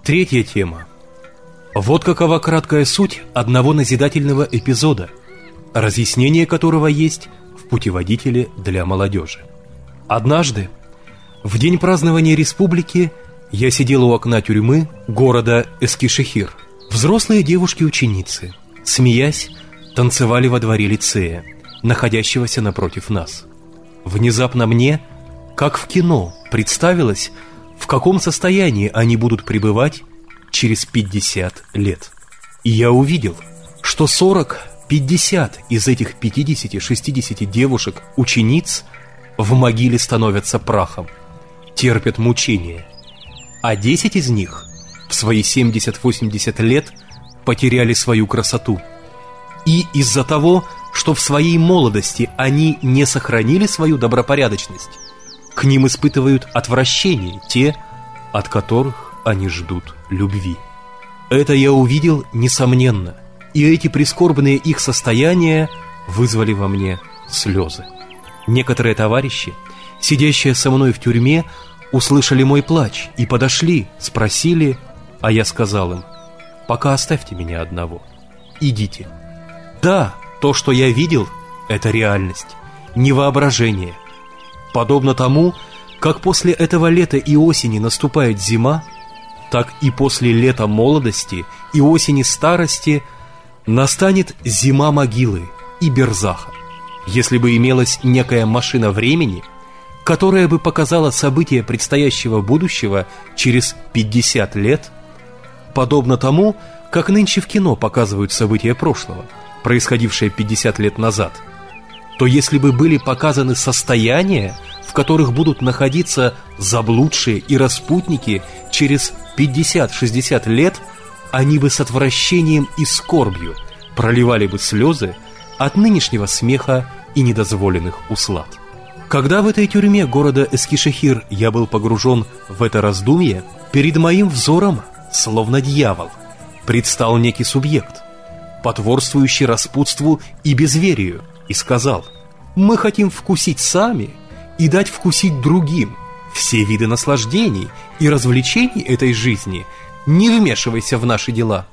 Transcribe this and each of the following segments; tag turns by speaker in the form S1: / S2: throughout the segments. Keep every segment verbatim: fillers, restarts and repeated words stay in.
S1: Третья тема. Вот какова краткая суть одного назидательного эпизода, разъяснение которого есть в путеводителе для молодежи. Однажды, в день празднования республики, я сидел у окна тюрьмы города Эскишехир. Взрослые девушки-ученицы, смеясь, танцевали во дворе лицея, находящегося напротив нас. Внезапно мне, как в кино, представилось, в каком состоянии они будут пребывать через пятьдесят лет. И я увидел, что сорок-пятьдесят из этих пятидесяти-шестидесяти девушек-учениц в могиле становятся прахом, терпят мучения, а десять из них в свои семьдесят-восемьдесят лет потеряли свою красоту. И из-за того, что в своей молодости они не сохранили свою добропорядочность, к ним испытывают отвращение те, от которых они ждут любви. Это я увидел несомненно, и эти прискорбные их состояния вызвали во мне слезы. Некоторые товарищи, сидящие со мной в тюрьме, услышали мой плач и подошли, спросили, а я сказал им: «Пока оставьте меня одного, идите». Да, то, что я видел, это реальность, не воображение. Подобно тому, как после этого лета и осени наступает зима, так и после лета молодости и осени старости настанет зима могилы и берзаха. Если бы имелась некая машина времени, которая бы показала события предстоящего будущего через пятьдесят лет, подобно тому, как нынче в кино показывают события прошлого, происходившие пятьдесят лет назад, то если бы были показаны состояния, в которых будут находиться заблудшие и распутники через пятьдесят-шестьдесят лет, они бы с отвращением и скорбью проливали бы слезы от нынешнего смеха и недозволенных услад. Когда в этой тюрьме города Эскишехир я был погружен в это раздумье, перед моим взором, словно дьявол, предстал некий субъект, потворствующий распутству и безверию, и сказал: «Мы хотим вкусить сами и дать вкусить другим все виды наслаждений и развлечений этой жизни, не вмешивайся в наши дела».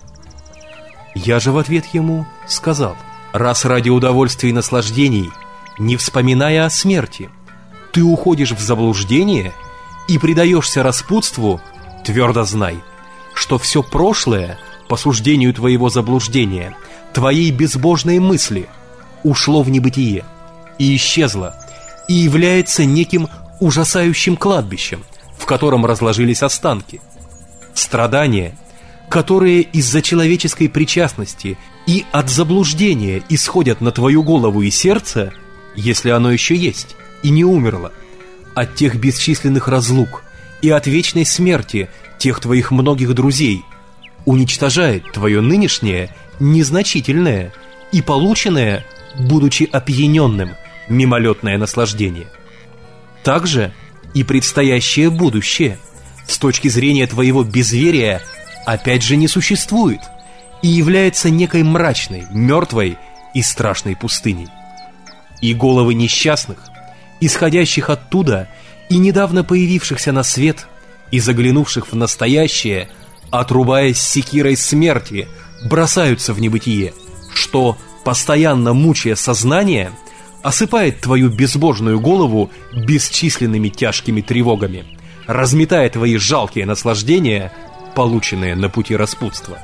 S1: Я же в ответ ему сказал: «Раз ради удовольствия и наслаждений, не вспоминая о смерти, ты уходишь в заблуждение и предаешься распутству, твердо знай, что все прошлое, по суждению твоего заблуждения, твоей безбожной мысли, ушло в небытие и исчезло, и является неким ужасающим кладбищем, в котором разложились останки. Страдания, которые из-за человеческой причастности и от заблуждения исходят на твою голову и сердце, если оно еще есть и не умерло, от тех бесчисленных разлук и от вечной смерти тех твоих многих друзей, уничтожает твое нынешнее незначительное и полученное, будучи опьяненным, мимолетное наслаждение. Также и предстоящее будущее с точки зрения твоего безверия опять же не существует и является некой мрачной, мертвой и страшной пустыней. И головы несчастных, исходящих оттуда и недавно появившихся на свет и заглянувших в настоящее, отрубаясь секирой смерти, бросаются в небытие, что, постоянно мучая сознание, осыпает твою безбожную голову бесчисленными тяжкими тревогами, разметая твои жалкие наслаждения, полученные на пути распутства.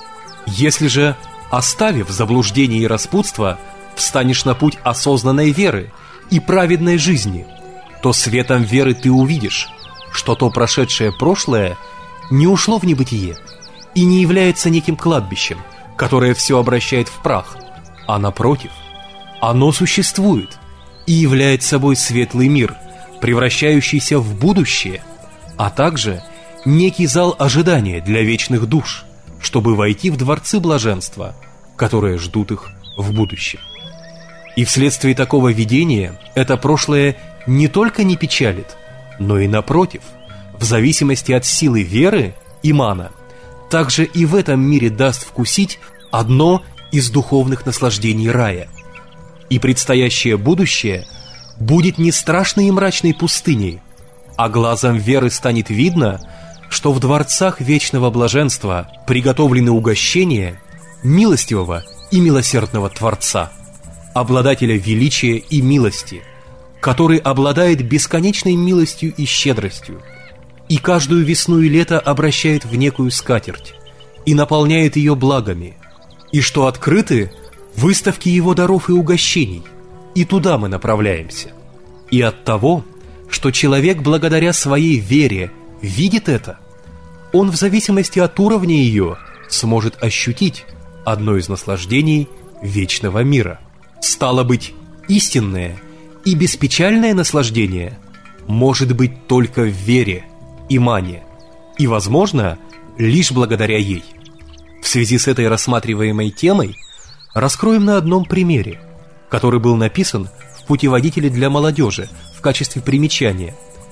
S1: Если же, оставив заблуждение и распутство, встанешь на путь осознанной веры и праведной жизни, то светом веры ты увидишь, что то прошедшее прошлое не ушло в небытие и не является неким кладбищем, которое все обращает в прах, а напротив, оно существует и является собой светлый мир, превращающийся в будущее, а также некий зал ожидания для вечных душ, чтобы войти в дворцы блаженства, которые ждут их в будущем. И вследствие такого видения это прошлое не только не печалит, но и напротив, в зависимости от силы веры, имана, также и в этом мире даст вкусить одно из духовных наслаждений рая. И предстоящее будущее будет не страшной и мрачной пустыней, а глазом веры станет видно, что в дворцах вечного блаженства приготовлены угощения милостивого и милосердного Творца, обладателя величия и милости, который обладает бесконечной милостью и щедростью, и каждую весну и лето обращает в некую скатерть и наполняет ее благами, и что открыты выставки его даров и угощений, и туда мы направляемся. И от того, что человек благодаря своей вере видит это, он в зависимости от уровня ее сможет ощутить одно из наслаждений вечного мира. Стало быть, истинное и беспечальное наслаждение может быть только в вере, имане, и, возможно, лишь благодаря ей. В связи с этой рассматриваемой темой раскроем на одном примере, который был написан в путеводителе для молодежи в качестве примечания.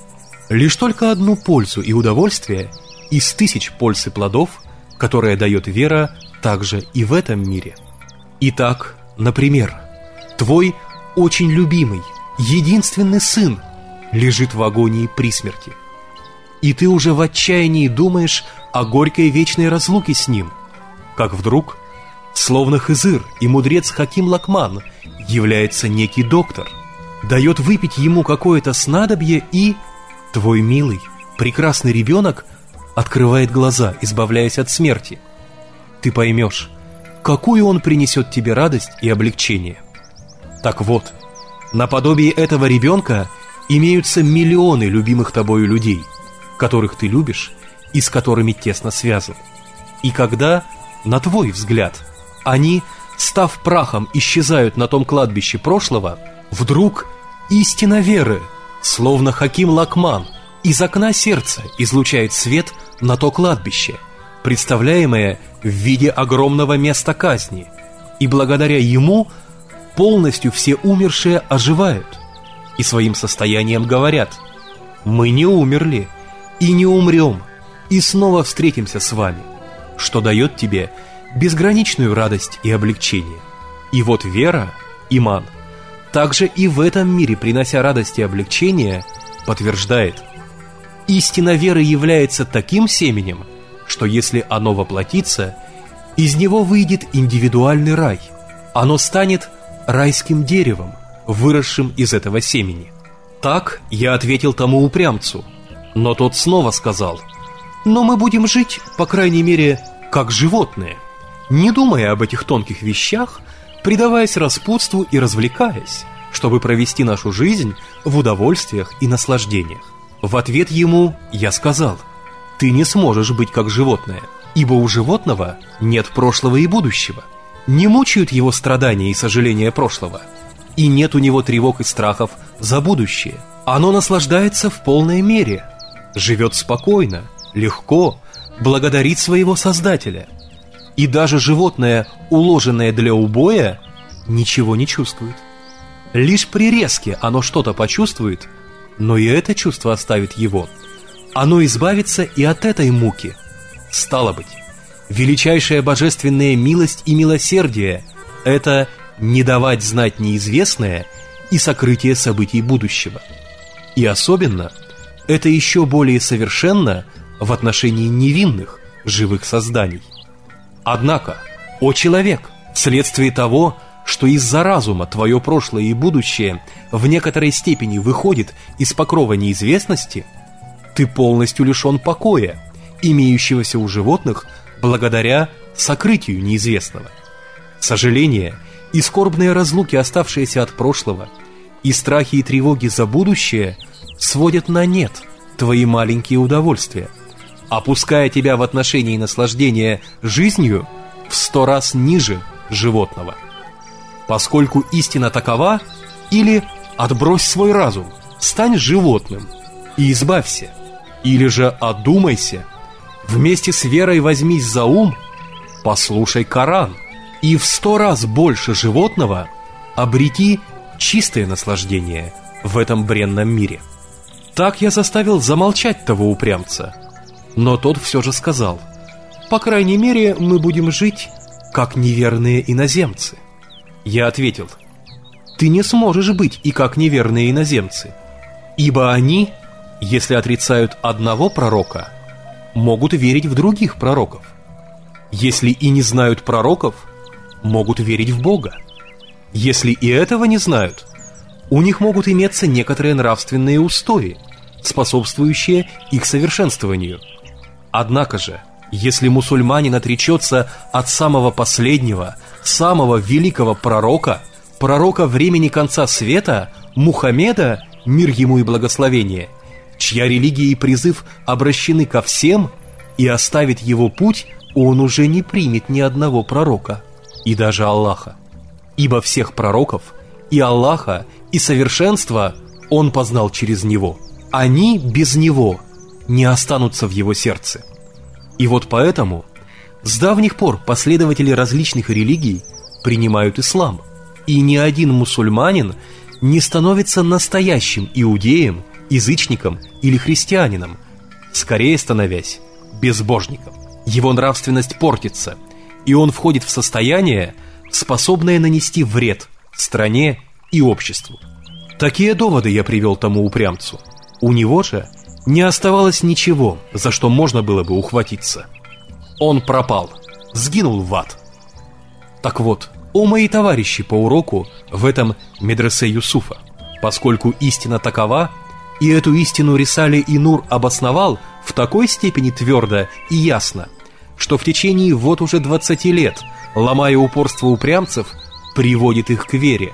S1: Лишь только одну пользу и удовольствие из тысяч польз и плодов, которые дает вера также и в этом мире. Итак, например, твой очень любимый, единственный сын лежит в агонии при смерти, и ты уже в отчаянии думаешь о горькой вечной разлуке с ним, как вдруг, словно Хызыр и мудрец Хаким Лакман, является некий доктор, дает выпить ему какое-то снадобье, и твой милый, прекрасный ребенок открывает глаза, избавляясь от смерти. Ты поймешь, какую он принесет тебе радость и облегчение. Так вот, наподобие этого ребенка имеются миллионы любимых тобою людей, которых ты любишь и с которыми тесно связан. И когда, на твой взгляд, они, став прахом, исчезают на том кладбище прошлого, вдруг истина веры, словно Хаким Лакман, из окна сердца излучает свет на то кладбище, представляемое в виде огромного места казни, и благодаря ему полностью все умершие оживают и своим состоянием говорят: «Мы не умерли и не умрем, и снова встретимся с вами», что дает тебе безграничную радость и облегчение. И вот вера, иман, также и в этом мире, принося радость и облегчение, подтверждает: истина веры является таким семенем, что если оно воплотится, из него выйдет индивидуальный рай. Оно станет райским деревом, выросшим из этого семени. Так я ответил тому упрямцу, но тот снова сказал: но мы будем жить, по крайней мере, как животные, не думая об этих тонких вещах, предаваясь распутству и развлекаясь, чтобы провести нашу жизнь в удовольствиях и наслаждениях. В ответ ему я сказал: ты не сможешь быть как животное, ибо у животного нет прошлого и будущего, не мучают его страдания и сожаления прошлого, и нет у него тревог и страхов за будущее. Оно наслаждается в полной мере, живет спокойно, легко, благодарит своего Создателя. И даже животное, уложенное для убоя, ничего не чувствует. Лишь при резке оно что-то почувствует, но и это чувство оставит его. Оно избавится и от этой муки. Стало быть, величайшая божественная милость и милосердие – это не давать знать неизвестное и сокрытие событий будущего. И особенно это еще более совершенно в отношении невинных, живых созданий. Однако, о человек, вследствие того, что из-за разума твое прошлое и будущее в некоторой степени выходит из покрова неизвестности, ты полностью лишен покоя, имеющегося у животных благодаря сокрытию неизвестного. Сожаление и скорбные разлуки, оставшиеся от прошлого, и страхи и тревоги за будущее сводят на нет твои маленькие удовольствия, опуская тебя в отношении наслаждения жизнью в сто раз ниже животного. Поскольку истина такова, или отбрось свой разум, стань животным и избавься, или же одумайся, вместе с верой возьмись за ум, послушай Коран, и в сто раз больше животного обрети чистое наслаждение в этом бренном мире. Так я заставил замолчать того упрямца, но тот все же сказал: по крайней мере, мы будем жить, как неверные иноземцы. Я ответил: ты не сможешь быть и как неверные иноземцы, ибо они, если отрицают одного пророка, могут верить в других пророков. Если и не знают пророков, могут верить в Бога. Если и этого не знают, у них могут иметься некоторые нравственные устои, способствующие их совершенствованию. Однако же, если мусульманин отречется от самого последнего, самого великого пророка, пророка времени конца света, Мухаммеда, мир ему и благословение, чья религия и призыв обращены ко всем, и оставит его путь, он уже не примет ни одного пророка, и даже Аллаха. Ибо всех пророков, и Аллаха, и совершенства он познал через него. Они без него не останутся в его сердце. И вот поэтому с давних пор последователи различных религий принимают ислам, и ни один мусульманин не становится настоящим иудеем, язычником или христианином, скорее становясь безбожником. Его нравственность портится, и он входит в состояние, способное нанести вред стране и обществу. Такие доводы я привел тому упрямцу. У него же не оставалось ничего, за что можно было бы ухватиться. Он пропал, сгинул в ад. Так вот, о мои товарищи по уроку в этом медресе Юсуфа, поскольку истина такова, и эту истину Рисале и Нур обосновал в такой степени твердо и ясно, что в течение вот уже двадцати лет, ломая упорство упрямцев, приводит их к вере.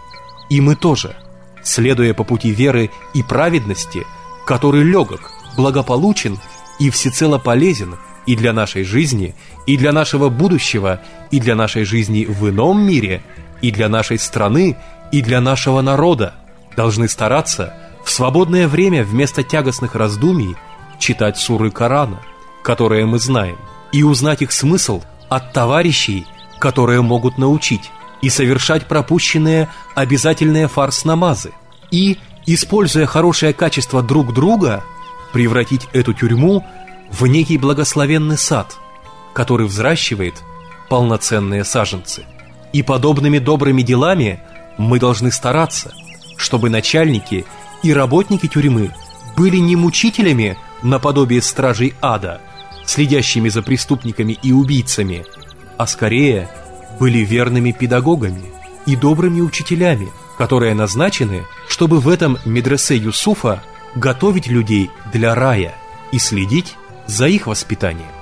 S1: И мы тоже, следуя по пути веры и праведности, который легок, благополучен и всецело полезен и для нашей жизни, и для нашего будущего, и для нашей жизни в ином мире, и для нашей страны, и для нашего народа, должны стараться в свободное время вместо тягостных раздумий читать суры Корана, которые мы знаем, и узнать их смысл от товарищей, которые могут научить, и совершать пропущенные обязательные фарс-намазы, и, используя хорошее качество друг друга, превратить эту тюрьму в некий благословенный сад, который взращивает полноценные саженцы. И подобными добрыми делами мы должны стараться, чтобы начальники и работники тюрьмы были не мучителями наподобие стражей ада, следящими за преступниками и убийцами, а скорее были верными педагогами и добрыми учителями, которые назначены, чтобы в этом медресе Юсуфа готовить людей для рая и следить за их воспитанием.